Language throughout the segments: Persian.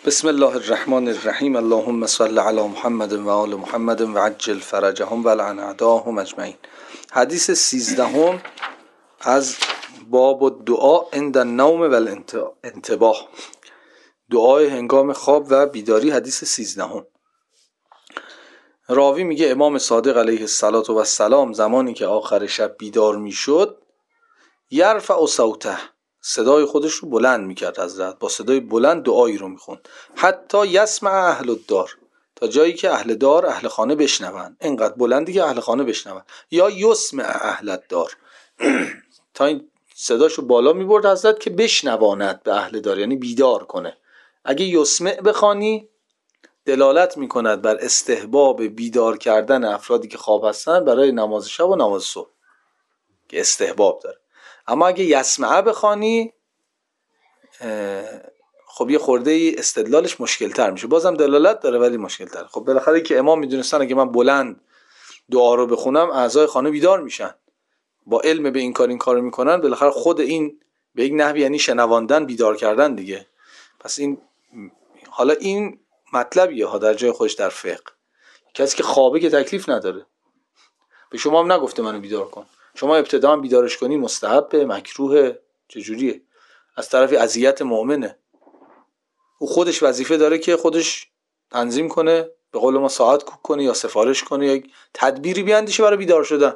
بسم الله الرحمن الرحیم. اللهم صل علی محمد و آل محمد و عجل فرجهم و لعن اعداهم اجمعین. حدیث 13 از باب الدعاء عند النوم و الانتباه، دعای هنگام خواب و بیداری. حدیث 13. راوی میگه امام صادق علیه السلام زمانی که آخر شب بیدار میشد، یرفع صوته، صدای خودش رو بلند میکرد، حضرت با صدای بلند دعایی رو میخوند، حتی یسمع اهل الدار، تا جایی که اهل دار، اهل خانه بشنون، اینقدر بلندی که اهل خانه بشنون، یا یسمع اهل الدار، تا این صداشو بالا میبرد حضرت که بشنواند به اهل دار، یعنی بیدار کنه. اگه یسمع بخوانی دلالت میکند بر استحباب بیدار کردن افرادی که خواب هستن برای نماز شب و نماز صبح، که استحباب داره. اما اگه یسمعه بخوانی خب یه خورده استدلالش مشکل تر میشه، بازم دلالت داره ولی مشکل تر. خب بالاخره که امام میدونستن اگه من بلند دعا رو بخونم اعضای خانه بیدار میشن، با علم به این کارو میکنن، بالاخره خود این به یک نحوی یعنی شنواندن، بیدار کردن دیگه. پس این حالا این مطلبیه ها در جای خودش در فقه. کسی که خوابه که تکلیف نداره، به شما هم نگفته منو بیدار کن، شما ابتدا هم بیدارش کنی مستحبه، مکروه، چجوریه؟ از طرف اذیت مؤمنه، او خودش وظیفه داره که خودش تنظیم کنه، به قول ما ساعت کوک کنه یا سفارش کنه یا تدبیری بیاندیشه برای بیدار شدن.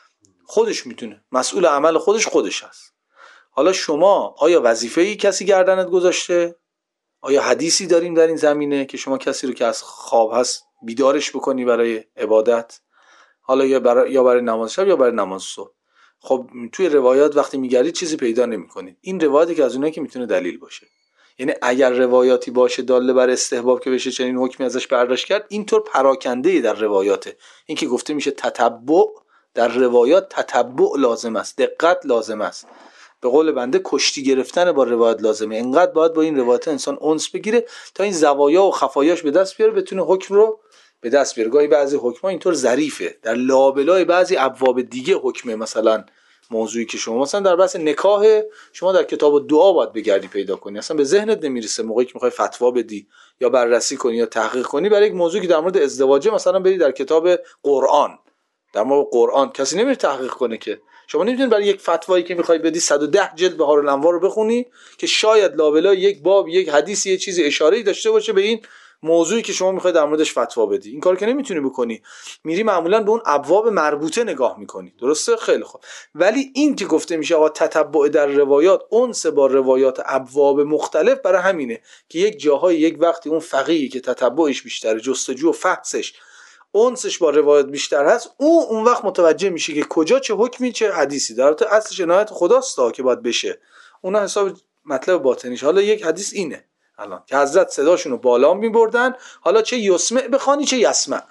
خودش میتونه، مسئول عمل خودش هست. حالا شما آیا وظیفه‌ای کسی گردنت گذاشته؟ آیا حدیثی داریم در این زمینه که شما کسی رو که از خواب هست بیدارش بکنی برای عبادت؟ حالا یا برای نماز شب یا برای نماز صبح. خب توی روایات وقتی میگردید چیزی پیدا نمی‌کنید. این روایاتی که از اونایی که میتونه دلیل باشه، یعنی اگر روایاتی باشه داله بر استحباب که بشه چنین حکمی ازش برداشت کرد، اینطور پراکنده‌ای در روایاته. این که گفته میشه تتبع، در روایات تتبع لازم است، دقت لازم است. به قول بنده کشتی گرفتن با روایت لازمه. اینقدر باید با این روایت انسان انس بگیره تا این زوایا و خفایاش به دست بیاره، بتونه حکم رو به دست بیاره. گاهی بعضی حکم‌ها اینطور ظریفه، در لابلای بعضی ابواب دیگه حکمه. مثلا موضوعی که شما مثلا در بحث نکاح، شما در کتاب دعا باید بگردی پیدا کنی، اصلا به ذهنت نمیرسه موقعی که میخوای فتوا بدی یا بررسی کنی یا تحقیق کنی برای یک موضوعی که در مورد ازدواجه، مثلا بری در کتاب قرآن، در مورد قرآن کسی نمیره تحقیق کنه که. شما نمیتونید برای یک فتوایی که میخوای بدی 110 جلد بهار الانوار رو بخونی که شاید لابلای یک باب، یک حدیث، یه چیزی اشاره‌ای داشته باشه به این موضوعی که شما میخوای در موردش فتوا بدی. این کار که نمیتونی بکنی، میری معمولا به اون ابواب مربوطه نگاه میکنی. درسته؟ خیلی خوب. ولی این که گفته میشه آقا تتبع در روایات، اونس با روایات ابواب مختلف، برای همینه که یک جاهای یک وقتی اون فقیهی که تتبعش بیشتره، جستجو و فحصش، اونسش با روایت بیشتر هست، اون وقت متوجه میشه که کجا چه حکمی چه حدیثی داره. تو اصلش عنایت خداست تا که باید بشه، اونا حساب مطلب باطنیش. حالا یک حدیث اینه الان که حضرت صداشونو بالا میبردن، حالا چه یسمع بخوانی چه یسمع،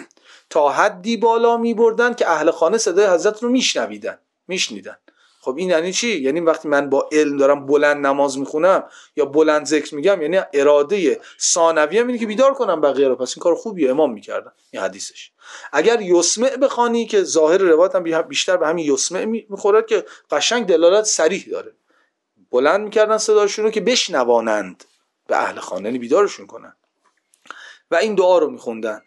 تا حدی بالا میبردن که اهل خانه صدای حضرت رو میشنیدن. خب این یعنی چی؟ یعنی وقتی من با علم دارم بلند نماز میخونم یا بلند ذکر میگم، یعنی اراده ثانویه اینه که بیدار کنم بقیه رو. پس این کار خوبیه، امام میکردن. این حدیثش. اگر یسمع بخوانی که ظاهر روایت هم بیشتر به همین یسمع میخوره که قشنگ دلالت صریح داره، بلند میکردن صداشون رو که بشنوانند به اهل خانه، یعنی بیدارشون کنن. و این دعا رو میخوندن: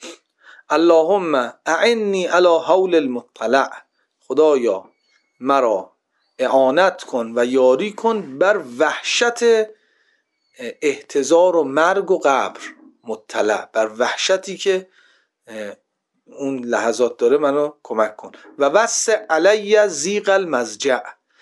اللهم اعنی علی حول المطلع، خدایا مرا اعانت کن و یاری کن بر وحشت احتضار و مرگ و قبر. مطلع، بر وحشتی که اون لحظات داره منو کمک کن. و وسع علی ضیق المضجع،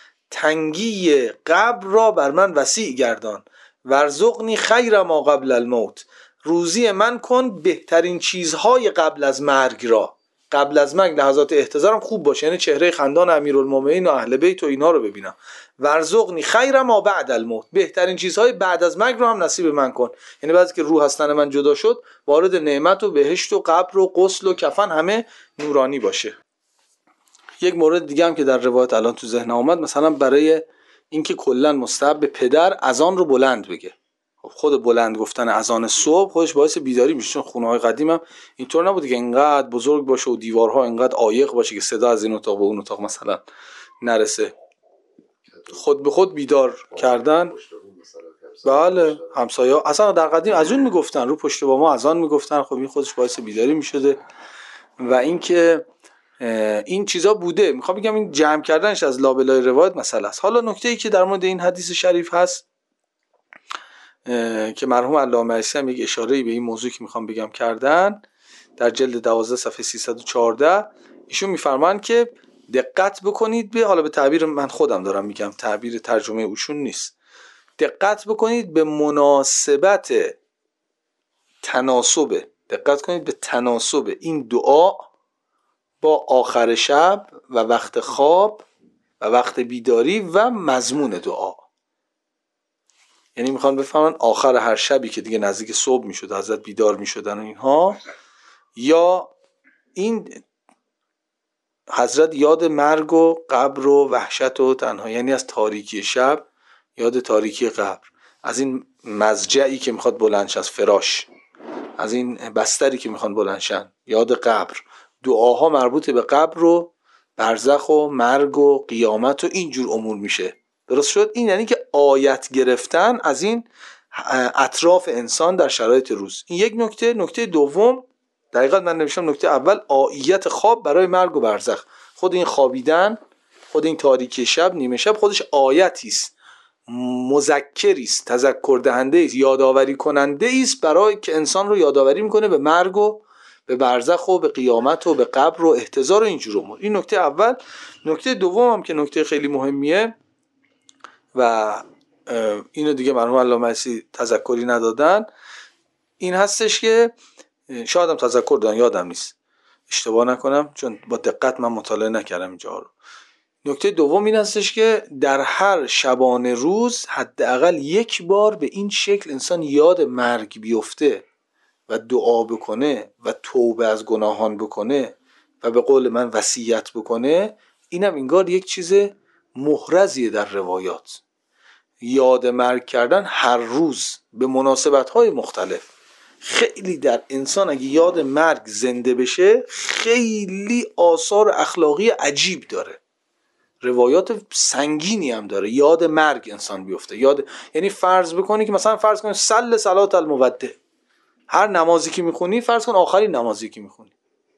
تنگی قبر را بر من وسیع گردان. ورزقنی خیر ما قبل الموت، روزی من کن بهترین چیزهای قبل از مرگ را. قبل از مرگ لحظات احتضارم خوب باشه، یعنی چهره خندان امیرالمومنین و اهل بیت و اینا رو ببینم. ورزقنی خیر ما بعد الموت، بهترین چیزهای بعد از مرگ رو هم نصیب من کن. یعنی بعضی که روح هستن من جدا شد، وارد نعمت و بهشت و قبر و غسل و کفن همه نورانی باشه. یک مورد دیگه هم که در روایت الان تو ذهن اومد، مثلا برای اینکه کلا مستحب پدر اذان رو بلند بگه. خود بلند گفتن اذان صبح خودش باعث بیداری میشه، چون خونه‌های قدیم هم اینطور نبود که اینقدر بزرگ باشه و دیوارها اینقدر عایق باشه که صدا از این اتاق به اون اتاق مثلا نرسه. خود به خود بیدار کردن. بله همسایه اصلا در قدیم از اون میگفتن، رو پشت با ما از آن میگفتن. خب این خودش باعث بیداری میشده. و اینکه این چیزا بوده. میخوام بگم این جمع کردنش از لابلای روایت مسئله است. حالا نکته‌ای که در مورد این حدیث شریف هست که مرحوم علامه عیسی هم یک اشاره‌ای به این موضوع که میخوام بگم کردن در جلد 12 صفحه 314. ایشون میفرمان که دقت بکنید به، حالا به تعبیر من خودم دارم میگم، تعبیر ترجمه اوشون نیست، دقت بکنید به مناسبت تناسب، دقت کنید به تناسب این دعا با آخر شب و وقت خواب و وقت بیداری و مضمون دعا. یعنی میخوان بفهمن آخر هر شبی که دیگه نزدیک صبح میشد حضرت بیدار میشدن و اینها، یا این حضرت یاد مرگ و قبر و وحشت و تنهایی، یعنی از تاریکی شب یاد تاریکی قبر، از این مضجعی که میخواد بلندش از فراش، از این بستری که میخوان بلندشن یاد قبر. دعاها مربوط به قبر و برزخ و مرگ و قیامت و اینجور امور میشه. درست شد؟ این یعنی که آیت گرفتن از این اطراف انسان در شرایط روز. این یک نکته. نکته دوم، دقیقاً من نوشتم نکته اول آیت خواب برای مرگ و برزخ. خود این خوابیدن، خود این تاریکی شب، نیمه شب، خودش آیتی است، مذکری است، تذکر دهنده است، یادآوری کننده است برای که انسان رو یادآوری میکنه به مرگ و به برزخ و به قیامت و به قبر و احتضار و اینجور امور. این نکته اول. نکته دوم هم که نکته خیلی مهمیه و اینو دیگه مرحوم علامه عیسی تذکری ندادن، این هستش که شاید هم تذکر دادن، یادم نیست، اشتباه نکنم چون با دقت من مطالعه نکردم اینجا رو. نکته دوم این هستش که در هر شبانه روز حداقل یک بار به این شکل انسان یاد مرگ بیفته و دعا بکنه و توبه از گناهان بکنه و به قول من وصیت بکنه. اینم انگار یک چیز محرزیه در روایات. یاد مرگ کردن هر روز به مناسبت‌های مختلف. خیلی در انسان اگه یاد مرگ زنده بشه خیلی آثار اخلاقی عجیب داره، روایات سنگینی هم داره. یاد مرگ انسان بیفته، یعنی فرض بکنی که مثلا فرض کنی صلات المودع، هر نمازی که میخونی فرض کن آخرین نمازی که میخونی،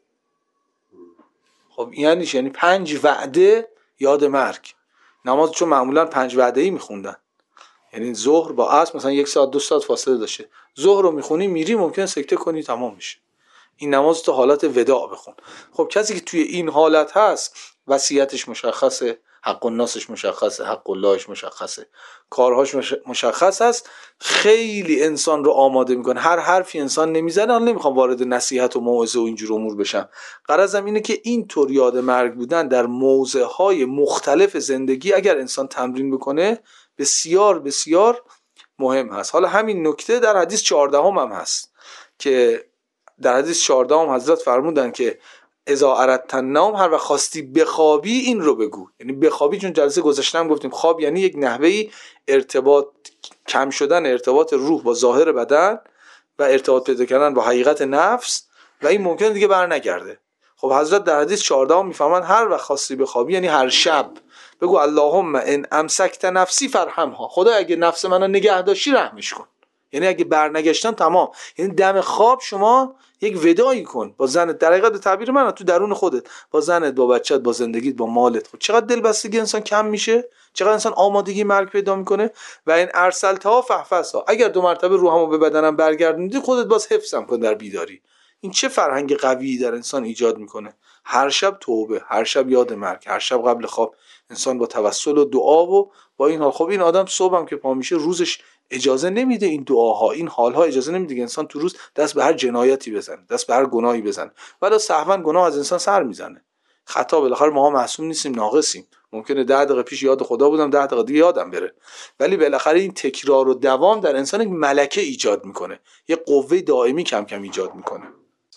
خب یعنی 5 وعده یاد مرگ. نماز چون معمولا 5 وعده‌ای میخوندن، یعنی ظهر با عصر مثلا 1 ساعت 2 ساعت فاصله داشته، ظهر رو میخونی میری ممکن سکته کنی تمام میشه. این نماز تو حالت وداع بخون. خب کسی که توی این حالت هست وصیتش مشخصه، حق الناسش مشخصه، حق اللهش مشخصه، کارهاش مشخص است. خیلی انسان رو آماده میکنه. هر حرفی انسان نمیزنه. من نمیخوام وارد نصیحت و موعظه و اینجور امور بشم. غرضم اینه که این طور یاد مرگ بودن در موضع‌های مختلف زندگی اگر انسان تمرین بکنه بسیار بسیار مهم هست. حالا همین نکته در حدیث 14 هم هست که در حدیث 14 هم حضرت فرمودن که اذا اردت النوم، هر وقت خواستی بخوابی این رو بگو. یعنی بخوابی، چون جلسه گذشته هم گفتیم خواب یعنی یک نحوهی ارتباط، کم شدن ارتباط روح با ظاهر بدن و ارتباط پیدا کردن با حقیقت نفس و این ممکنه دیگه بر نگرده. خب حضرت در حدیث 14 هم میفهمن هر وقت خواستی بخوابی یعنی هر شب بگو اللهم ان امسکت نفسی فرحمها، خدا اگه نفس منو نگه داشتی رحمش کن. یعنی اگه برنگشتن تمام. یعنی دم خواب شما یک وداعی کن با زنت، در حقیقت تعبیر من تو درون خودت، با زنت، با بچت، با زندگیت، با مالت. خود چقدر دلبستگی انسان کم میشه، چقدر انسان آمادگی مرگ پیدا میکنه. و این ارسلتها فحفظها، اگر 2 مرتبه روحمو به بدنم برگردوندی خودت باز حفظم کن در بیداری. این چه فرهنگ قوی در انسان ایجاد میکنه. هر شب توبه، هر شب یاد مرگ، هر شب قبل خواب انسان با توسل و دعا و با این حال. خب این آدم صبحم که پا میشه روزش اجازه نمیده این دعاها، این حالها اجازه نمیده که انسان تو روز دست به هر جنایتی بزنه، دست به هر گناهی بزنه. ولی سهوا گناه از انسان سر میزنه. خطا، بالاخره ما معصوم نیستیم، ناقصیم. ممکنه 10 دقیقه پیش یاد خدا بودم 10 دقیقه دیگه یادم بره. ولی بالاخره این تکرار و دوام در انسان یک ملکه ایجاد میکنه، یک قوه دائمی کم کم ایجاد میکنه.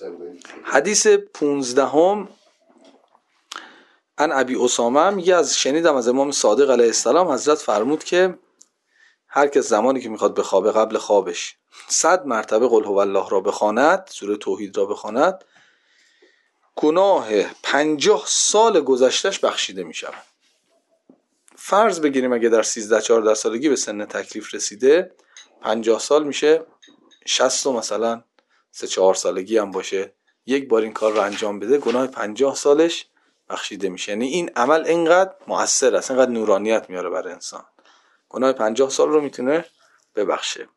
حدیث 15 ان ابی اسامه میگه از شنیدم از امام صادق علیه السلام حضرت فرمود که هر کس زمانی که میخواد بخوابه قبل خوابش 100 مرتبه قل هو الله را بخواند، سوره توحید را بخواند، گناه 50 سال گذشتهش بخشیده میشود. فرض بگیریم اگه در 13-14 سالگی به سن تکلیف رسیده 50 سال میشه 60 و مثلا 3-4 سالگی هم باشه، یک بار این کار رو انجام بده، گناه 50 سالش بخشیده میشه. یعنی این عمل اینقدر مؤثر است، اینقدر نورانیت میاره برای انسان، گناه 50 سال رو میتونه ببخشه.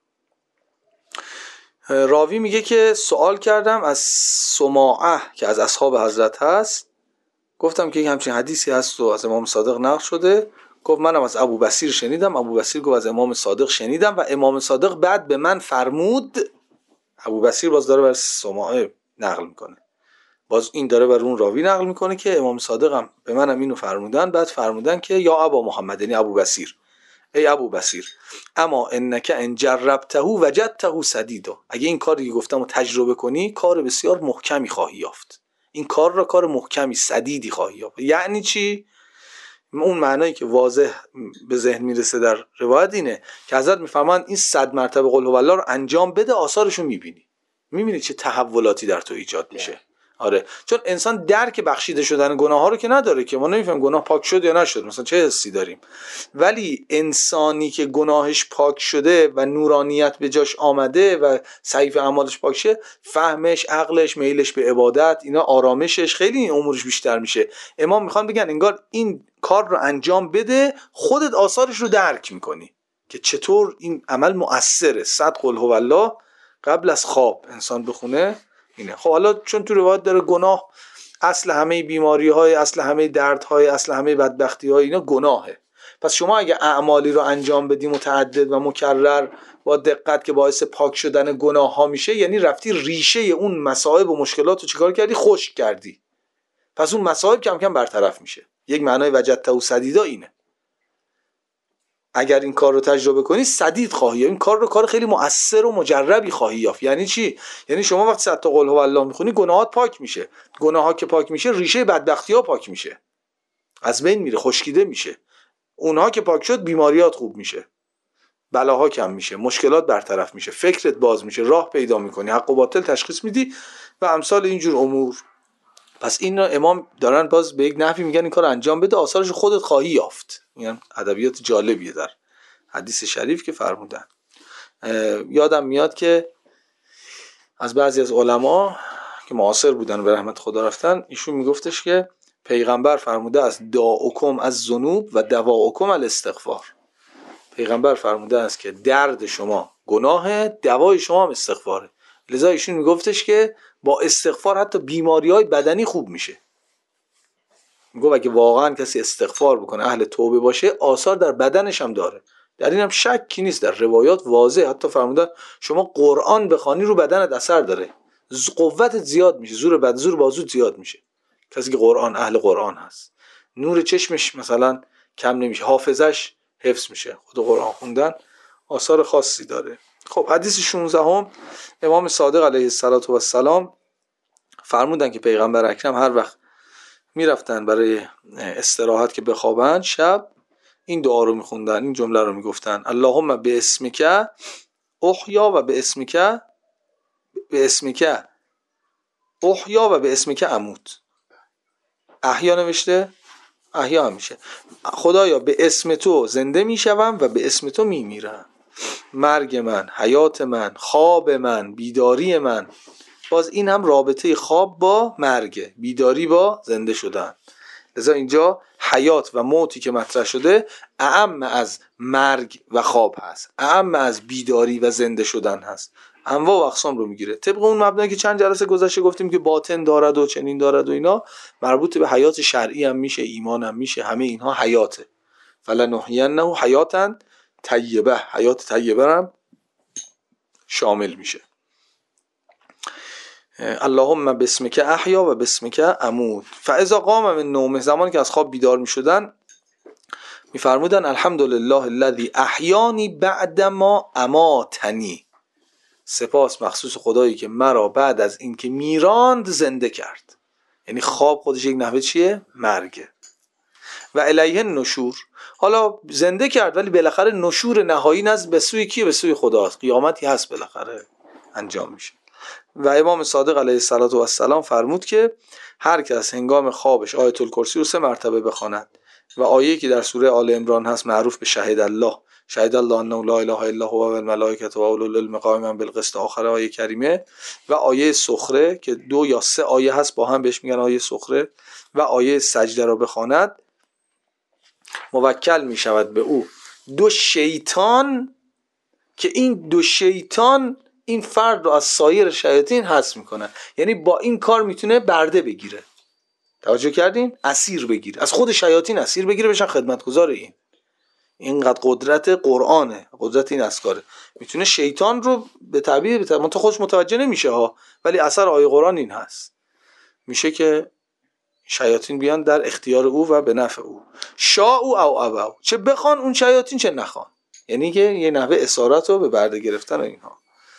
راوی میگه که سوال کردم از سماعه که از اصحاب حضرت هست، گفتم که همچین حدیثی هست و از امام صادق نقل شده. گفت منم از ابو بصیر شنیدم. ابو بصیر گفت از امام صادق شنیدم و امام صادق بعد به من فرمود. ابو بصیر باز داره بر سماعه نقل میکنه، باز این داره بر اون راوی نقل میکنه که امام صادق هم به منم اینو فرمودن. بعد فرمودن که یا ابا محمد، یعنی ابو بصیر، ای ابو بصیر، اما انک ان جربته وجدته سدیدا، اگه این کاری که گفتم رو تجربه کنی کار بسیار محکمی خواهی یافت. این کار را کار محکمی سدیدی خواهی یافت. یعنی چی؟ اون معنایی که واضح به ذهن میرسه در روایت اینه که حضرت میفرمایند این 100 مرتبه قل هو الله رو انجام بده، آثارشو میبینی چه تحولاتی در تو ایجاد میشه. آره، چون انسان درک بخشیده شدن گناه ها رو که نداره، که ما نمیفهمیم گناه پاک شد یا نشد، مثلا چه حسی داریم. ولی انسانی که گناهش پاک شده و نورانیت به جاش آمده و صحیفه اعمالش پاک شه، فهمش، عقلش، میلش به عبادت، اینا، آرامشش، خیلی این امورش بیشتر میشه. امام میخوان بگن انگار این کار رو انجام بده، خودت آثارش رو درک میکنی که چطور این عمل مؤثره. 100 قل هو الله قبل از خواب انسان بخونه اینه. خب حالا چون تو روایت داره گناه اصل همه بیماری های، اصل همه درد های، اصل همه بدبختی های اینا گناهه، پس شما اگه اعمالی رو انجام بدی متعدد و مکرر با دقت که باعث پاک شدن گناه ها میشه، یعنی رفتی ریشه اون مصائب و مشکلات رو چیکار کردی؟ خشک کردی. پس اون مصائب کم کم برطرف میشه. یک معنای وجدته سدیدا اینه. اگر این کار رو تجربه کنی سدید خواهی، این کار رو کار خیلی مؤثر و مجربی خواهی یافت. یعنی چی؟ یعنی شما وقتی 100 تا قل هو الله میخونی گناهات پاک میشه. گناهات که پاک میشه ریشه بدبختی ها پاک میشه، از بین میره، خشکیده میشه. اونها که پاک شد بیماریات خوب میشه، بلاها کم میشه، مشکلات برطرف میشه، فکرت باز میشه، راه پیدا میکنی، حق و باطل تشخیص میدی و امثال اینجور امور. پس این رو امام دارن باز به یک نحوی میگن این کار انجام بده، آثارش خودت خواهی یافت. میگن ادبیات جالبیه در حدیث شریف که فرمودن. یادم میاد که از بعضی از علما که معاصر بودن و به رحمت خدا رفتن، ایشون میگفتش که پیغمبر فرموده است داؤکم از ذنوب و دواؤکم الاستغفار. پیغمبر فرموده است که درد شما گناه، دوای شما هم استغفاره. لذا ایشون میگفتش که با استغفار حتی بیماری‌های بدنی خوب میشه. میگه اگه واقعا کسی استغفار بکنه، اهل توبه باشه، آثار در بدنش هم داره. در این هم شکی نیست، در روایات واضح حتی فرمودن شما قرآن بخوانی رو بدنت اثر داره، قوتت زیاد میشه، زور بازوت زیاد میشه. کسی که قرآن، اهل قرآن هست، نور چشمش مثلا کم نمیشه، حافظش حفظ میشه. خود قرآن خوندن آثار خاصی داره. خب حدیث 16 امام صادق علیه السلام فرمودن که پیغمبر اکرم هر وقت میرفتن برای استراحت که بخوابن، شب این دعا رو میخوندن، این جمله رو میگفتن: اللهم به اسمک احیا و به اسمک احیا و به اسمک اموت. احیا نوشته، احیا هم میشه. خدایا به اسم تو زنده میشوم و به اسم تو میمیرم. مرگ من، حیات من، خواب من، بیداری من. باز این هم رابطه خواب با مرگ، بیداری با زنده شدن. لذا اینجا حیات و موتی که مطرح شده اعم از مرگ و خواب هست، اعم از بیداری و زنده شدن هست، انواع و اقسام رو میگیره. طبق اون مبنایی که چند جلسه گذشته گفتیم که باطن دارد و چنین دارد و اینا، مربوط به حیات شرعی هم میشه، ایمان هم میشه، همه اینها حیاته. فلنحینه حیاتا طیبه، حیات طیبه هم شامل میشه. اللهم بسمک احیا و بسمک اموت. فاذا قام من النوم، زمانی که از خواب بیدار میشدن میفرمودن الحمدلله الذی احیانی بعد ما اماتنی. سپاس مخصوص خدایی که مرا بعد از این که میراند زنده کرد. یعنی خواب خودش یک نحوه چیه؟ مرگه. و الیه النشور، حالا زنده کرد ولی بالاخره نشور نهایی نزد به سوی کیه؟ به سوی خداست. قیامتی هست بالاخره انجام میشه. و امام صادق علیه السلام فرمود که هر کس هنگام خوابش آیت الکرسی رو 3 مرتبه بخواند و آیه‌ای که در سوره آل عمران هست معروف به شهید الله، شهید الله انه لا اله الا هو و الملائکه و اولو العلم قائما بالقسط آخر آیه کریمه و آیه سخره که 2 یا 3 آیه هست با هم بهش میگن آیه سخره و آیه سجده را بخواند موکل میشود به او 2 شیطان که این 2 شیطان این فرد رو از سایر شیاطین حذف میکنن. یعنی با این کار میتونه برده بگیره. توجه کردین؟ اسیر بگیره، از خود شیاطین اسیر بگیره بشن خدمتگزار این. اینقدر قدرت قرآنه، قدرت این اسکاره. میتونه شیطان رو به تعبیر تو خودش متوجه نمیشه ها، ولی اثر آیه قرآن این هست، میشه که شیاطین بیان در اختیار او و به نفع او. شاء او او ابوا، چه بخوان اون شیاطین چه نخوان. یعنی که یه نحوه اسارت رو به برده گرفتن اینها.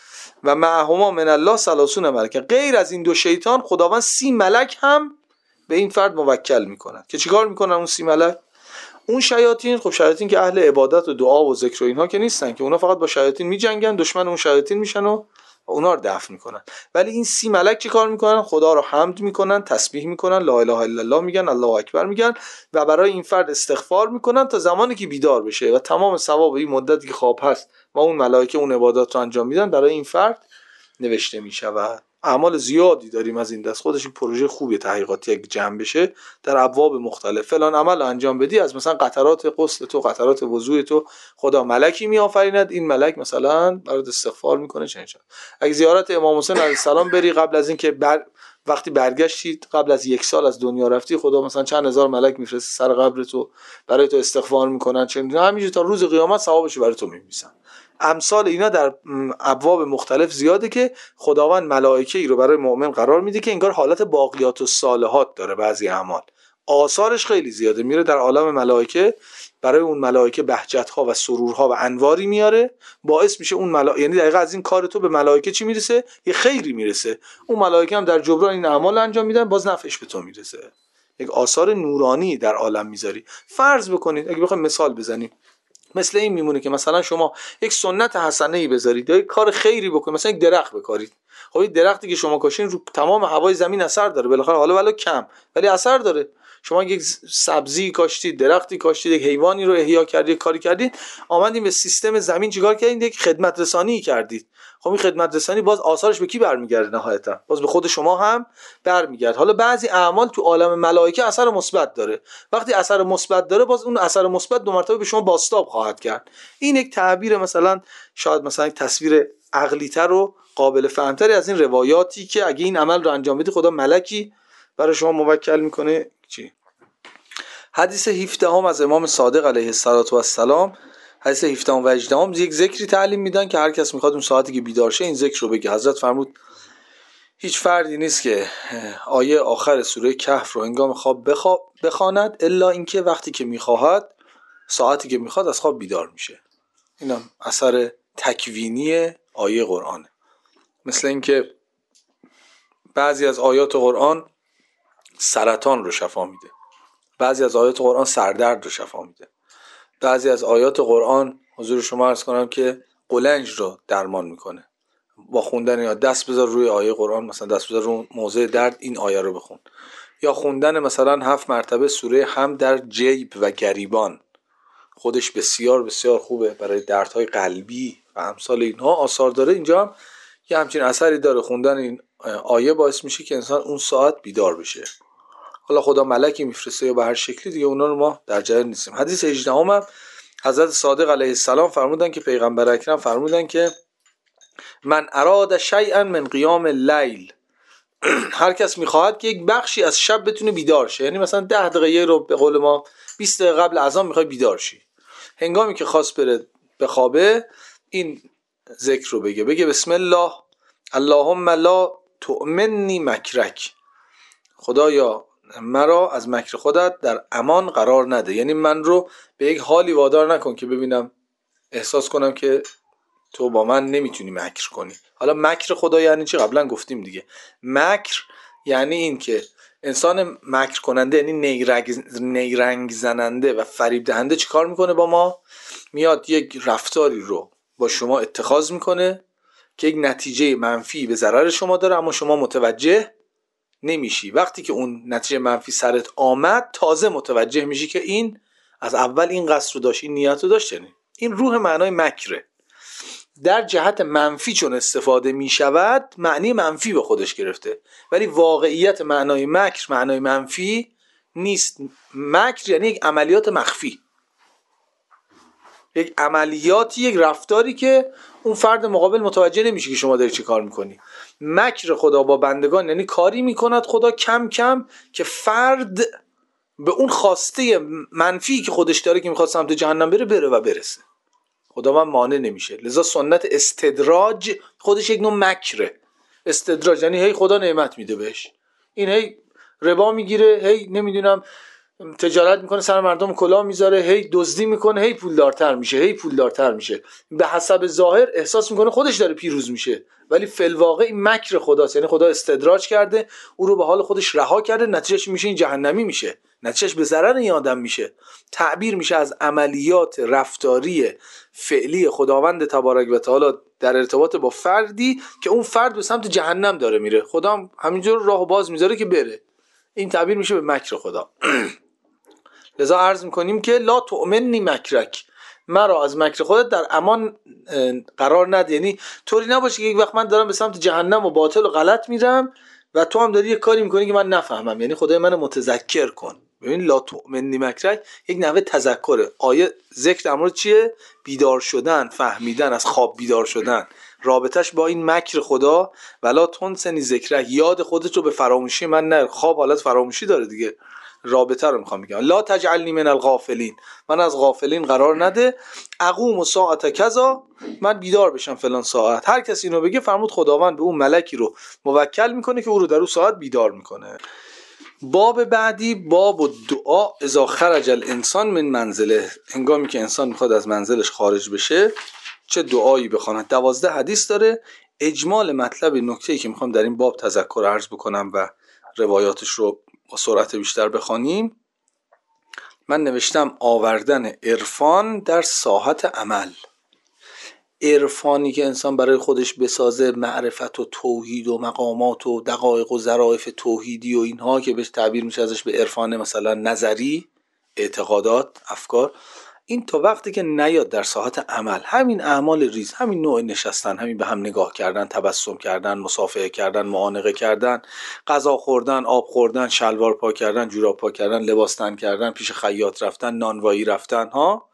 و معهما من الله 30 ملک، غیر از این 2 شیطان خداوند 30 ملک هم به این فرد موکل میکنن که چیکار میکنن اون 30 ملک؟ اون شیاطین، خب شیاطین که اهل عبادت و دعا و ذکر و اینها که نیستن که، اونا فقط با شیاطین میجنگن، دشمن اون شیاطین میشن و اونا رو دفع میکنن. ولی این 30 ملک چی کار میکنن؟ خدا رو حمد میکنن، تسبیح میکنن، لا اله الا الله میگن، الله اکبر میگن و برای این فرد استغفار میکنن تا زمانی که بیدار بشه و تمام ثواب این مدتی که خواب هست و اون ملائکه اون عبادات رو انجام میدن برای این فرد نوشته میشود. اعمال زیادی داریم از این دست، خودش پروژه خوبی تحقیقاتی اگه جمع بشه در ابواب مختلف، فلان عمل انجام بدی، از مثلا قطرات غسل تو، قطرات وضوء تو خدا ملکی میآفریند، این ملک مثلا برات استغفار میکنه. چنین اگه زیارت امام حسین علیه السلام بری قبل از اینکه وقتی برگشتید قبل از 1 سال از دنیا رفتی، خدا مثلا چند هزار ملک میفرسته سر قبر تو برای تو استغفار میکنن، چنین همینجوری تا روز قیامت ثوابش برای تو میمیسن. امثال اینا در ابواب مختلف زیاده که خداوند ملائکه ای رو برای مؤمن قرار میده که انگار حالت باقیات و صالحات داره. بعضی اعمال آثارش خیلی زیاده، میره در عالم ملائکه، برای اون ملائکه بهجت‌ها و سرورها و انواری میاره، باعث میشه اون یعنی دقیقاً از این کار تو به ملائکه چی میرسه؟ یه خیری میرسه. اون ملائکه هم در جبران این اعمال انجام میدن، باز نفعش به تو میرسه. یک آثار نورانی در عالم میذاری. فرض بکنید اگه بخوایم مثال بزنیم، مثل این میمونه که مثلا شما یک سنت حسنه ای بذارید یا یک کار خیری بکنید، مثلا یک درخت بکارید. خب این درختی که شما کاشین رو تمام هوای زمین اثر داره، بالاخره حالا ولو کم ولی اثر داره. شما یک سبزی کاشتید، درختی کاشتید، یک حیوانی رو احیا کردید، کاری کردید، آمدین به سیستم زمین چیکار کردید؟ یک خدمت رسانی کردید. خب این خدمت رسانی باز آثارش به کی برمیگرده؟ نهایتا باز به خود شما هم برمیگرده. حالا بعضی اعمال تو عالم ملائکه اثر مثبت داره، وقتی اثر مثبت داره باز اون اثر مثبت 2 مرتبه به شما بازتاب خواهد کرد. این یک تعبیر مثلا شاید مثلا یک تصویر عقلی‌تر و قابل فهم‌تری از این روایاتی که اگه این عمل رو انجام بدی خدا ملکی برای شما موکل میکنه. چی؟ حدیث 17 هم از امام صادق علیه السلام، حدیث 17 و 18 هم یک ذکری تعلیم میدن که هر کس میخواد اون ساعتی که بیدار شه این ذکر رو بگه. حضرت فرمود هیچ فردی نیست که آیه آخر سوره کهف رو هنگام خواب بخواند الا اینکه وقتی که میخواهد، ساعتی که میخواد از خواب بیدار میشه. اینم اثر تکوینی آیه قرآنه. مثل اینکه بعضی از آیات قرآن سرطان رو شفا میده، بعضی از آیات قرآن سردرد رو شفا میده، بعضی از آیات قرآن حضور شما عرض کنم که قلنج رو درمان میکنه. با خوندن یا دست بذار روی آیه قرآن، مثلا دست بذار روی موضع درد این آیه رو بخون، یا خوندن مثلا 7 مرتبه سوره حمد در جیب و گریبان، خودش بسیار بسیار خوبه برای دردهای قلبی و امثال اینها، آثار داره. اینجا هم یه همچین اثری داره. خوندن این آیه باعث میشه که انسان اون ساعت بیدار بشه. حالا خدا ملکی میفرسته یا به هر شکلی دیگه، اونا رو ما در جریان نیستیم. حدیث 18 هم حضرت صادق علیه السلام فرمودن که پیغمبر اکرم فرمودن که من اراد شیئا من قیام اللیل، هر کس میخواهد که یک بخشی از شب بتونه بیدار شه، یعنی مثلا 10 دقیقه رو به قول ما 20 دقیقه قبل اذان میخوای بیدار شی، هنگامی که خواست بره بخوابه این ذکر رو بگه بسم الله اللهم لا تؤمنی مکرک، خدایا مرا از مکر خودت در امان قرار نده. یعنی من رو به یک حالی وادار نکن که ببینم احساس کنم که تو با من نمیتونی مکر کنی. حالا مکر خدا یعنی چی؟ قبلا گفتیم دیگه. مکر یعنی این که انسان مکر کننده، یعنی نیرنگ زننده و فریب دهنده چی کار میکنه با ما؟ میاد یک رفتاری رو با شما اتخاذ میکنه که یک نتیجه منفی به ضرر شما داره، اما شما متوجه نمیشی. وقتی که اون نتیجه منفی سرت آمد تازه متوجه میشی که این از اول این قصد رو داشت، این نیت رو داشت. یعنی این روح معنای مکره. در جهت منفی چون استفاده می شود معنی منفی به خودش گرفته، ولی واقعیت معنای مکر معنای منفی نیست. مکر یعنی یک عملیات مخفی، یک عملیاتی، یک رفتاری که اون فرد مقابل متوجه نمیشه که شما داری چی کار میکنی. مکر خدا با بندگان یعنی کاری میکند خدا کم کم که فرد به اون خواسته منفی که خودش داره که میخواد سمت جهنم بره و برسه. خدا من مانع نمیشه. لذا سنت استدراج خودش یک نوع مکره. استدراج یعنی هی خدا نعمت میده بهش، این هی ربا میگیره، هی نمیدونم تجارت میکنه، سر مردم کلاه میذاره، هی دزدی میکنه، هی پولدارتر میشه. به حسب ظاهر احساس میکنه خودش داره پیروز میشه، ولی فی الواقع این مکر خداست. یعنی خدا استدراج کرده، او رو به حال خودش رها کرده، نتیجهش میشه این جهنمی میشه، نتیجهش به ضرر این آدم میشه. تعبیر میشه از عملیات رفتاری فعلی خداوند تبارک و تعالی در ارتباط با فردی که اون فرد به سمت جهنم داره میره، خدا هم همینجور راهو باز میذاره که بره. این تعبیر میشه به مکر خدا. لذا عرض میکنیم که لا تؤمنی مکرک، مرا از مکر خودت در امان قرار نده. یعنی طوری نباشه که یک وقت من دارم به سمت جهنم و باطل و غلط میرم و تو هم داری یک کاری میکنی که من نفهمم، یعنی خدای منو متذکر کن. ببین لا تؤمنی مکرک یک نحوه تذکره. آیه ذکر در مورد چیه؟ بیدار شدن، فهمیدن، از خواب بیدار شدن، رابطش با این مکر خدا. ولا تنسنی ذکرک، یاد خودت رو به فراموشی من نه. خواب حالت فراموشی داره دیگه، رابطه رو میخوام بگم. لا تجعلنی من الغافلین، من از غافلین قرار نده. اقوم و ساعت کذا، من بیدار بشم فلان ساعت. هر کسی اینو بگه فرمود خداوند به اون ملکی رو موکل میکنه که او رو در اون ساعت بیدار میکنه. باب بعدی باب الدعا اذا خرج الانسان من منزله، هنگامی که انسان میخواد از منزلش خارج بشه چه دعایی بخواند. 12 حدیث داره. اجمال مطلب نکته‌ای که میخوام در این باب تذکر عرض بکنم و روایاتش رو با سرعت بیشتر بخوانیم. من نوشتم آوردن عرفان در ساحت عمل. عرفانی که انسان برای خودش بسازه، معرفت و توحید و مقامات و دقایق و ظرافت توحیدی و اینها که بهش تعبیر میشه ازش به عرفان مثلا نظری، اعتقادات، افکار، این تا وقتی که نیاد در ساحت عمل، همین اعمال ریز، همین نوع نشستن، همین به هم نگاه کردن، تبسم کردن، مصافحه کردن، معانقه کردن، غذا خوردن، آب خوردن، شلوار پاک کردن، جوراب پاک کردن، لباس تن کردن، پیش خیاط رفتن، نانوایی رفتن،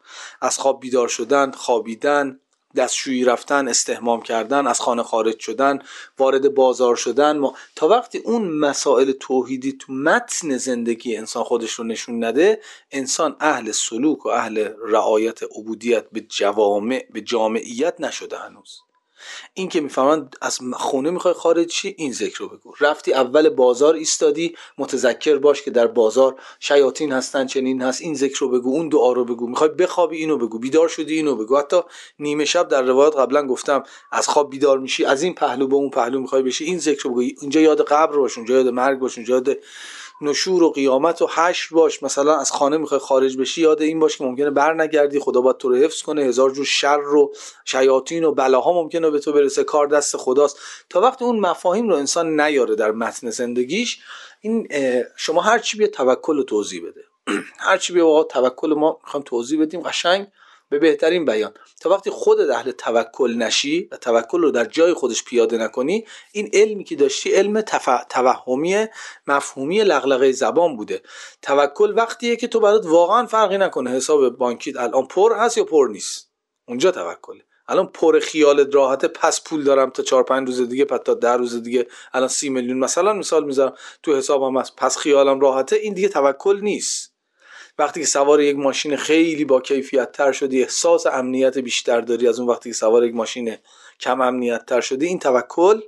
از خواب بیدار شدن، خوابیدن، دستشویی رفتن، استحمام کردن، از خانه خارج شدن، وارد بازار شدن، تا وقتی اون مسائل توحیدی تو متن زندگی انسان خودش رو نشون نده، انسان اهل سلوک و اهل رعایت عبودیت به جوامع، به جامعیت نشده هنوز. این که میفهمن از خونه میخوای خارج شی، این ذکر رو بگو. رفتی اول بازار ایستادی، متذکر باش که در بازار شیاطین هستن، چنین هست، این ذکر رو بگو، اون دعا رو بگو. میخوای بخوابی، اینو بگو. بیدار شدی، اینو بگو. حتی نیمه شب در روایات قبلا گفتم از خواب بیدار میشی، از این پهلو به اون پهلو میخوای بشی، این ذکر رو بگو. اینجا یاد قبر باش، اونجا یاد مرگ باش، اونجا یاد نشور و قیامت و حشر باش. مثلا از خانه میخوای خارج بشی، یاد این باش که ممکنه بر نگردی، خدا باید تو رو حفظ کنه، هزار جور شر و شیاطین و بلاها ممکنه به تو برسه، کار دست خداست. تا وقتی اون مفاهیم رو انسان نیاره در متن زندگیش، این شما هر چی بیا توکل رو توضیح بده، هر چی بیا توکل ما میخوایم توضیح بدیم قشنگ به بهترین بیان، تا وقتی خودت اهل توکل نشی و توکل رو در جای خودش پیاده نکنی، این علمی که داشتی علم توهمی مفهومی لغلقه زبان بوده. توکل وقتیه که تو برات واقعا فرقی نکنه حساب بانکیت الان پر هست یا پر نیست، اونجا توکله. الان پر خیالت راحته، پس پول دارم تا 4-5 روز دیگه، پس تا 10 روز دیگه الان 30 میلیون مثلا مثال میذارم تو حسابم هست، پس خیالم راحته، این دیگه توکل نیست. وقتی که سوار یک ماشین خیلی با کیفیت تر شدی، احساس امنیت بیشتر داری از اون وقتی که سوار یک ماشین کم امنیت تر شدی، این توکل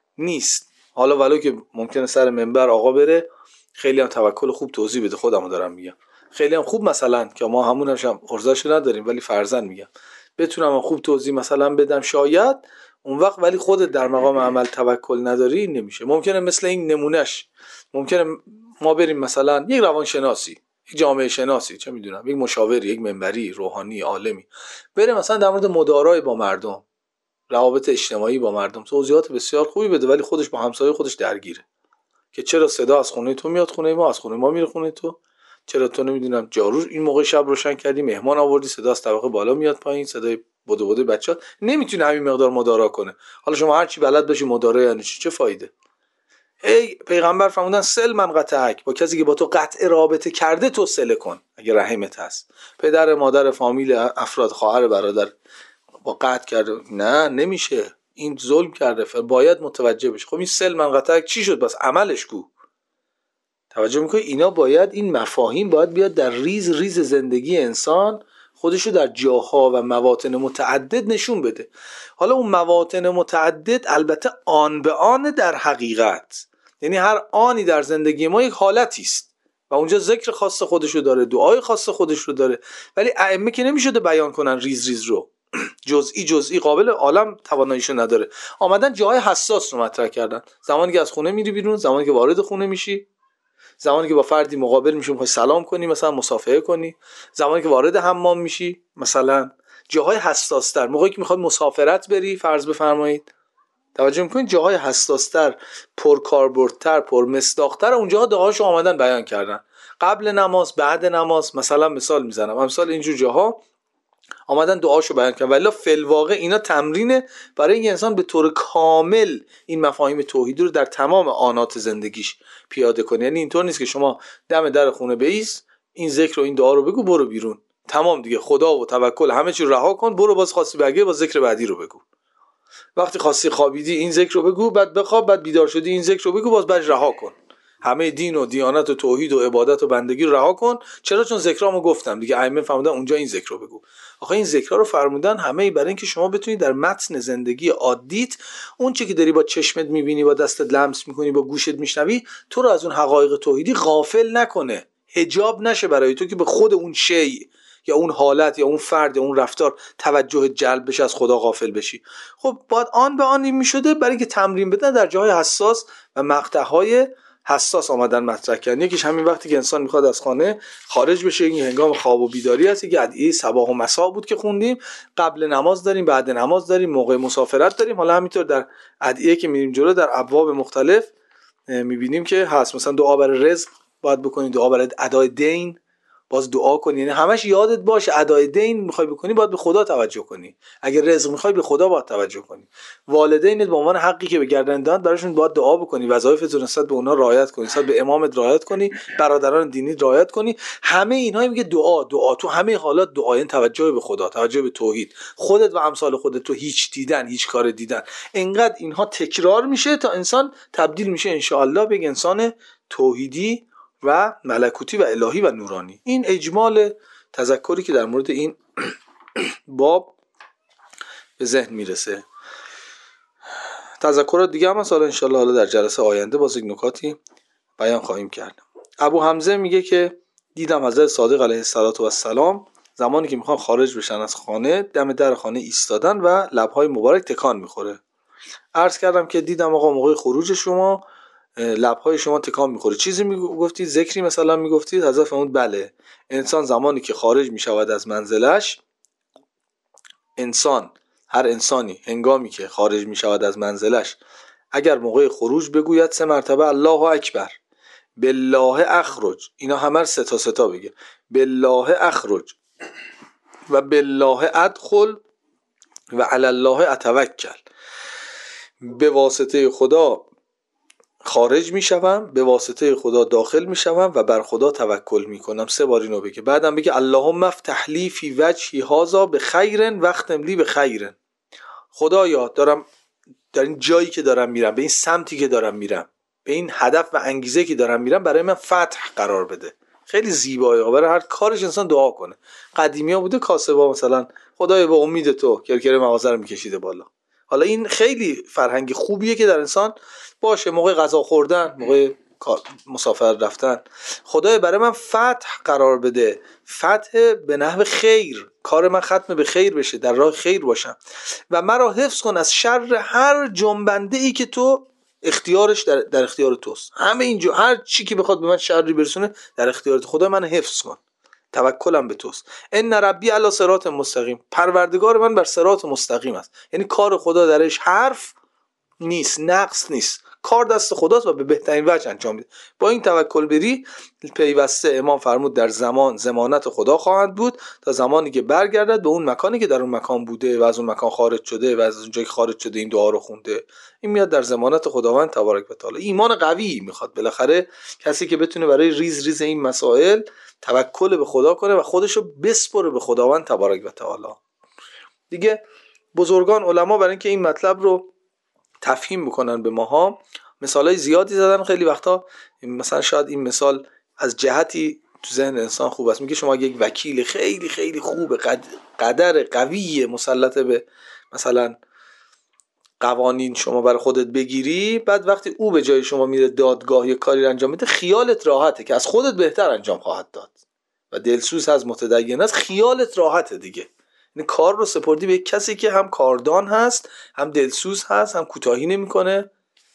نیست. حالا ولو که ممکنه سر منبر آقا بره خیلی هم توکل خوب توضیح بده، خودمو دارم میگم، خیلی هم خوب مثلا که ما همونش هم ارزاشو نداریم، ولی فرضاً میگم بتونم خوب توضیح مثلا بدم شاید اون وقت، ولی خودت در مقام عمل توکل نداری نمیشه. ممکنه مثل این نمونهش، ممکنه ما بریم مثلا یک روانشناسی، یک جامعه شناسی، چه میدونم، یک مشاوری، یک منبری، روحانی، عالمی بره مثلا در مورد مدارای با مردم، روابط اجتماعی با مردم توضیحات بسیار خوبی بده، ولی خودش با همسایه خودش درگیره که چرا صدا از خونه تو میاد خونه ما، از خونه ما میره خونه تو، چرا تو نمیدونم جارو این موقع شب روشن کردی، مهمان آوردی، صدا از طبقه بالا میاد پایین، صدای بدو بدو بچه‌ها، نمیتونه همین مقدار مدارا کنه. حالا شما هر چی بلد باشی مدارا یعنی چه فایده؟ پیغمبر فرمودن سل من قطعک، با کسی که با تو قطع رابطه کرده تو سله کن اگه رحمت هست. پدر مادر فامیل افراد خواهر برادر با قطع کرده، نه نمیشه، این ظلم کرده، باید متوجه بشه. خب این سل من قطعک چی شد؟ بس عملش کو. توجه میکنی؟ اینا باید، این مفاهیم باید بیاد در ریز ریز زندگی انسان، خودشو در جاها و مواطن متعدد نشون بده. حالا اون مواطن متعدد البته آن به آن در حقیقت، یعنی هر آنی در زندگی ما یک حالتی است و اونجا ذکر خاص خودشو داره، دعای خاص خودشو داره، ولی ائمه که نمیشده بیان کنن ریز ریز رو، جزئی قابل عالم تواناییشو نداره. آمدن جای حساس رو مطرح کردن، زمانی که از خونه میری بیرون، زمانی که وارد خونه میشی، زمانی که با فردی مقابل میشی میخوای سلام کنی، مثلا مصافحه کنی، زمانی که وارد حمام میشی، مثلا جاهای حساس‌تر، موقعی که میخواد مسافرت بری فرض بفرمایید، توجه میکنید، جاهای حساس‌تر، پرکاربردتر، پرمصداق‌تر، اونجاها دعاشو آمدن بیان کردن، قبل نماز، بعد نماز، مثلا مثال میزنم، امثال اینجور جاها آمدن دعاشو بیان کردن. ولی فی الواقع اینا تمرینه برای اینکه انسان به طور کامل این مفاهیم توحیدی رو در تمام آنات زندگیش پیاده کنه. یعنی اینطور نیست که شما دم در خونه بایست، این ذکر و این دعا رو بگو برو بیرون، تمام دیگه، خدا و توکل همه چی رو رها کن، برو باز خواستی بگی باز ذکر بعدی رو بگو، وقتی خواستی خوابیدی این ذکر رو بگو، بعد بخواب، بعد بیدار شدی این ذکر رو بگو، باز بعد رها کن، همه دین و دیانت و توحید و عبادت و بندگی رو رها کن. چرا؟ چون ذکرامو گفتم دیگه، ائمه فرمودن اونجا این ذکر رو بگو. آخه این ذکرها رو فرمودن همه برای اینکه شما بتونی در متن زندگی عادیت، اون چیزی که داری با چشمت میبینی، با دستت لمس میکنی، با گوشت میشنوی، تو رو از اون حقایق توحیدی غافل نکنه، حجاب نشه برای تو که به خود اون شی یا اون حالت یا اون فرد یا اون رفتار توجه جلب بشه، از خدا غافل بشی. خب باید آن به آن میشده برای که تمرین بدن در جاهای حساس و مقطع‌های حساس آمدن مطرح کردن. یکیش همین وقتی که انسان میخواد از خانه خارج بشه، این هنگام خواب و بیداری هست، که ادعیه صباح و مساء بود که خوندیم، قبل نماز داریم، بعد نماز داریم، موقع مسافرت داریم. حالا همینطور در ادعیه که میریم جلو در ابواب مختلف میبینیم که هست، مثلا دعا برای رزق باید بکنی، دعا برای ادای دین باز دعا کنی، یعنی همش یادت باشه ادای دین میخوای بکنی باید به خدا توجه کنی، اگر رزق میخوای به خدا باید توجه کنی، والدینت به عنوان حقی که به گردن دادن براشون باید دعا بکنی، وظایفت رو نسبت به اونها رعایت کنی، نسبت به امامت رعایت کنی، برادران دینی رعایت کنی. همه اینها میگه دعا تو همه حالات دعا، یعنی توجه به خدا، توجه به توحید، خودت و امثال خودت رو هیچ دیدن، هیچ کار دیدن، اینقدر اینها تکرار میشه تا انسان تبدیل میشه ان شاء الله به یک انسان توحیدی و ملکوتی و الهی و نورانی. این اجمال تذکری که در مورد این باب به ذهن میرسه. تذکرات دیگه هم مثلا انشالله حالا در جلسه آینده باز یک نکاتی بیان خواهیم کرد. ابو حمزه میگه که دیدم حضرت صادق علیه السلام زمانی که میخوان خارج بشن از خانه، دم در خانه ایستادن و لبهای مبارک تکان میخوره. عرض کردم که دیدم آقا موقع خروج شما لبهای شما تکان میخوره، چیزی میگفتید، ذکری مثلا میگفتید؟ حضرت فرمود بله، انسان زمانی که خارج میشود از منزلش، هر انسانی هنگامی که خارج میشود از منزلش، اگر موقع خروج بگوید 3 مرتبه الله اکبر، بالله اخرج، اینا همه 3 تا بگه، بالله اخرج و بالله ادخل و علی الله اتوکل، به واسطه خدا خارج میشوم، به واسطه خدا داخل میشوم و بر خدا توکل میکنم. 3 بار اینو بگه، بعدم بگه اللهم افتح لی فی وجهی هذا بخیر واختم لی بخیر. خدایا دارم در این جایی که دارم میرم، به این سمتی که دارم میرم، به این هدف و انگیزه که دارم میرم، برای من فتح قرار بده. خیلی زیبایه، برای هر کارش انسان دعا کنه. قدیمی‌ها بوده کاسبا مثلا خدایا به امید تو کرکر مغازه رو میکشیده بالا. حالا این خیلی فرهنگ خوبیه که در انسان باشه، موقع غذا خوردن، موقع مسافر رفتن، خدایا برای من فتح قرار بده، فتح به نحو خیر، کار من ختم به خیر بشه، در راه خیر باشم، و مرا حفظ کن از شر هر جنبنده ای که تو اختیارش در اختیار توست. همه اینجا هر چی که بخواد به من شری برسونه در اختیارت، خدا من حفظ کن، توکلم به توست. ان ربی علی صراط مستقیم، پروردگار من بر صراط مستقیم است. یعنی کار خدا درش حرف نیست، نقص نیست، کار دست خداست و به بهترین وجه انجام میده. با این توکل بری پیوسته امام فرمود در زمان ضمانت خدا خواهد بود تا زمانی که برگردد به اون مکانی که در اون مکان بوده و از اون مکان خارج شده و از اونجایی که خارج شده این دعا رو خونده. این میاد در ضمانت خداوند تبارک و تعالی. ایمان قوی میخواد بالاخره کسی که بتونه برای ریز این مسائل توکل به خدا کنه و خودشو بسپره به خداوند تبارک و تعالی. دیگه بزرگان علما برای اینکه این مطلب رو تفهیم بکنن به ماها مثالای زیادی زدن. خیلی وقتا مثلا شاید این مثال از جهتی تو ذهن انسان خوب است. میگه شما یک وکیل خیلی خیلی خوب قدر قوی مسلط به مثلا قوانین شما برای خودت بگیری، بعد وقتی او به جای شما میره دادگاه یا کاری رو انجام میده خیالت راحته که از خودت بهتر انجام خواهد داد و دلسوز از متدین است، خیالت راحته دیگه. این کار رو سپردی به کسی که هم کاردان هست، هم دلسوز هست، هم کوتاهی نمیکنه.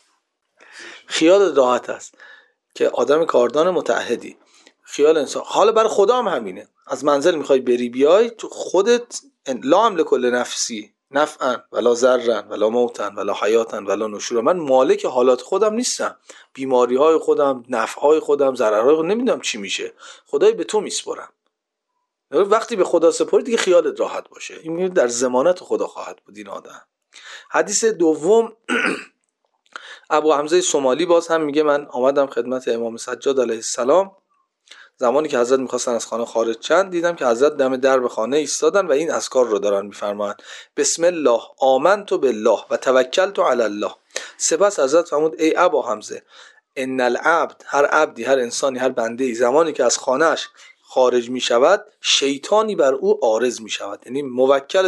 خیالت راحت است که آدم کاردان متعهدی. خیال انسان حالا برای خدا هم همینه. از منزل میخوای بری بیای تو خودت لا املک لنفسی نفعا ولا ضرا ولا موتا ولا حیاتا ولا نشورا. من مالک حالات خودم نیستم، بیماری های خودم، نفع های خودم، ضررهای خودم نمیدونم چی میشه. خدای به تو میسپرم. وقتی به خدا سپاری دیگه خیالت راحت باشه. این در ضمانت خدا خواهد بود این آدم. حدیث دوم ابو حمزه سومالی باز هم میگه من آمدم خدمت امام سجاد علیه السلام زمانی که حضرت میخواستن از خانه خارج چند، دیدم که حضرت دم در خانه ایستادن و این اذکار رو دارن میفرمایند: بسم الله آمنت بالله و توکلت علی الله. سپس حضرت فرمود ای ابا حمزه ان العبد، هر عبدی، هر انسانی، هر بنده‌ای زمانی که از خانه‌اش خارج میشود شیطانی بر او عارض میشود. یعنی موکل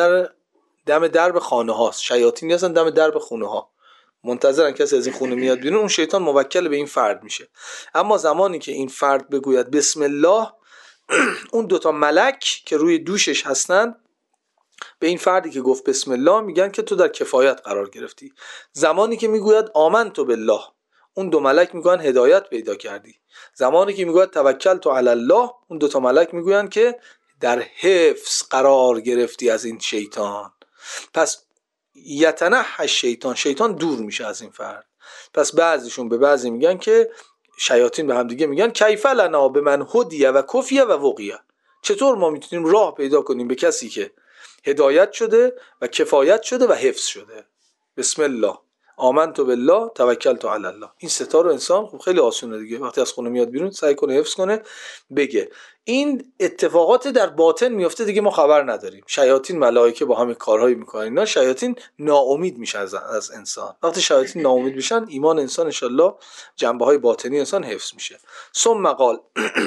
دم در خانه هاست، شیاطین هستن دم در خونه ها منتظرن کسی از این خونه میاد بیرون، اون شیطان موکل به این فرد میشه. اما زمانی که این فرد بگوید بسم الله، اون دوتا ملک که روی دوشش هستن به این فردی که گفت بسم الله میگن که تو در کفایت قرار گرفتی. زمانی که میگوید آمنت بالله، اون دو ملک میگن هدایت پیدا کردی. زمانی که میگوید توکلت علی الله، اون دوتا ملک میگوین که در حفظ قرار گرفتی از این شیطان. پس یتنح شیطان دور میشه از این فرد. پس بعضیشون به بعضی میگن که شیاطین به هم دیگه میگن کیف لنا به من هدیه و کفیه و وقیه، چطور ما میتونیم راه پیدا کنیم به کسی که هدایت شده و کفایت شده و حفظ شده. بسم الله آمنت بالله توکلت علی الله. این ستا رو انسان خب خیلی آسونه دیگه، وقتی از خونه میاد بیرون سعی کنه حفظ کنه بگه. این اتفاقات در باطن میفته دیگه ما خبر نداریم. شیاطین ملائکه با هم کارهایی میکنن، اینا شیاطین ناامید میشن از انسان. وقتی شیاطین ناامید میشن ایمان انسان انشالله جنبه های باطنی انسان حفظ میشه. ثم قال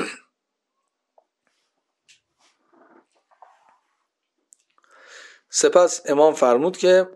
سپس امام فرمود که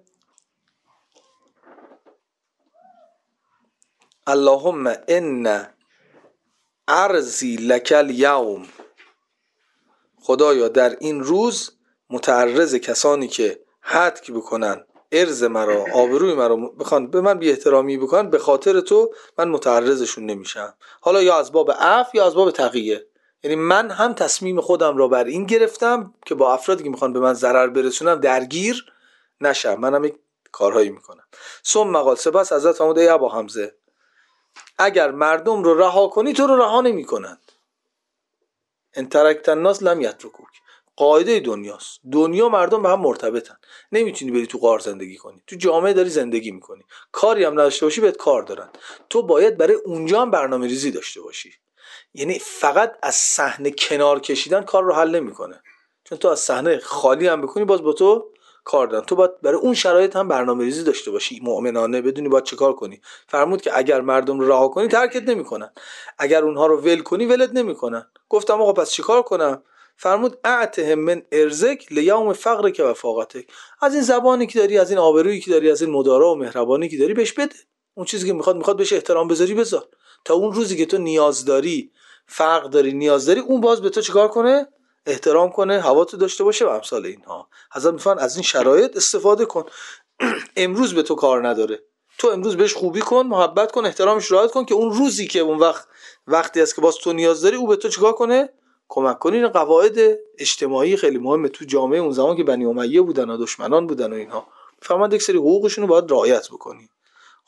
اللهم ان ارزی لک الیوم، خدایا در این روز متعرض کسانی که حتک بکنن ارز مرا، آبروی مرا بخوان به من بی احترامی بکنن، به خاطر تو من متعرضشون نمیشم. حالا یا از باب عفو یا از باب تقیه. یعنی من هم تصمیم خودم را بر این گرفتم که با افرادی که میخوان به من ضرر برسونم درگیر نشم. منم یک کارهایی میکنم. ثم قال سپس حضرت فرمود ای ابا حمزه اگر مردم رو رها کنی تو رو رها نمی‌کنند. ان ترکت الناس لم یترکوک. قاعده دنیاست. دنیا مردم به هم مرتبطن. نمیتونی بری تو غار زندگی کنی. تو جامعه داری زندگی میکنی. کاری هم نداشته باشی بهت کار دارن. تو باید برای اونجا هم برنامه‌ریزی داشته باشی. یعنی فقط از صحنه کنار کشیدن کار رو حل نمیکنه. چون تو از صحنه خالی هم بکنی باز با تو کار دارن. تو باید برای اون شرایط هم برنامه‌ریزی داشته باشی، مؤمنانه بدونی باید چه کار کنی. فرمود که اگر مردم رو رها کنی ترکت نمیکنن، اگر اونها رو ول کنی ولت نمیکنن. گفتم آقا پس چیکار کنم؟ فرمود اعتهم من ارزک لیوم فقرک و فاقتک. از این زبانی که داری، از این آبرویی که داری، از این مدارا و مهربانی که داری بهش بده. اون چیزی که میخواد بهش احترام بذاری بذار، تا اون روزی که تو نیاز داری، فقر داری، نیاز داری، اون باز به تو چیکار کنه؟ احترام کنه، هوا تو داشته باشه و امثال اینها. حضرت میفرمایند از این شرایط استفاده کن. امروز به تو کار نداره، تو امروز بهش خوبی کن، محبت کن، احترامش رعایت کن که اون روزی که اون وقتی است که باز تو نیاز داری او به تو چیکار کنه؟ کمک کنه. این قواعد اجتماعی خیلی مهمه تو جامعه اون زمان که بنی امیه بودن و دشمنان بودن و اینها. فرماند یک سری حقوقشون رو باید رعایت بکنی.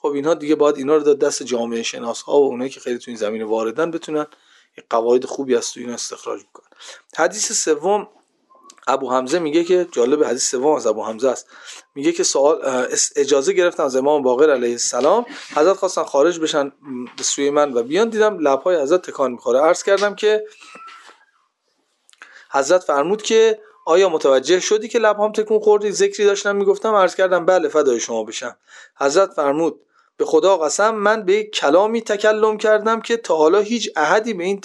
خب اینها دیگه باید اینا رو داد دست جامعه شناس ها و اونایی که خیلی تو این زمینه واردن بتونن قواعد خوبی از تو اینا استخراج بکنن. حدیث سوم ابو حمزه میگه که جالب، حدیث سوم از ابو حمزه است، میگه که سوال اجازه گرفتم از امام باقر علیه السلام، حضرت خواستن خارج بشن به سوی من و بیان، دیدم لب‌های حضرت تکان میخوره. عرض کردم که حضرت فرمود که آیا متوجه شدی که لب‌هام تکون خوردی؟ ذکری داشتم میگفتم. عرض کردم بله فدای شما بشم. حضرت فرمود به خدا قسم من به کلامی تکلم کردم که تا حالا هیچ احدی به این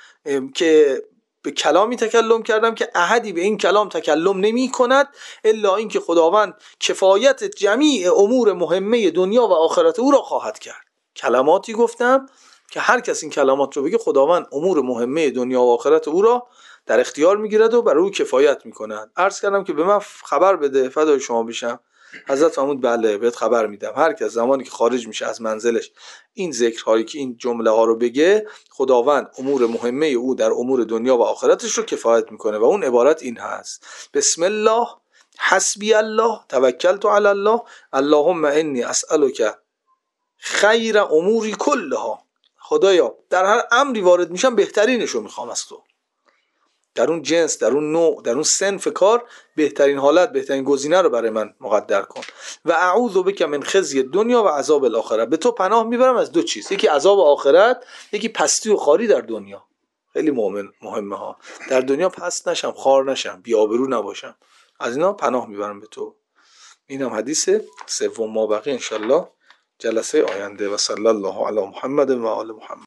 احدی به این کلام تکلم نمی کند الا اینکه خداوند کفایت جمیع امور مهمه دنیا و آخرت او را خواهد کرد. کلماتی گفتم که هر کس این کلمات رو بگه خداوند امور مهمه دنیا و آخرت او را در اختیار میگیرد و برای او کفایت میکند. عرض کردم که به من خبر بده فدای شما بشم. حضرت فرمود بله بهت خبر میدم، هر کس زمانی که خارج میشه از منزلش این ذکرهایی که این جمله ها رو بگه خداوند امور مهمه او در امور دنیا و آخرتش رو کفایت میکنه و اون عبارت این هست: بسم الله حسبی الله توکلت علی الله اللهم انی اسألک خیر اموری کلها. خدایا در هر امری وارد میشم بهترینش رو میخوام از تو، در اون جنس، در اون نوع، در اون صنف کار بهترین حالت، بهترین گزینه رو برای من مقدر کن. و اعوذ بک من خزی دنیا و عذاب الاخره. به تو پناه میبرم از دو چیز، یکی عذاب آخرت، یکی پستی و خاری در دنیا. خیلی مهمه ها، در دنیا پست نشم، خار نشم، بی‌آبرو نباشم، از اینا پناه میبرم به تو. اینم حدیث سوم. ما بقی انشالله جلسه آینده. و صلی الله علی محمد و آل محمد.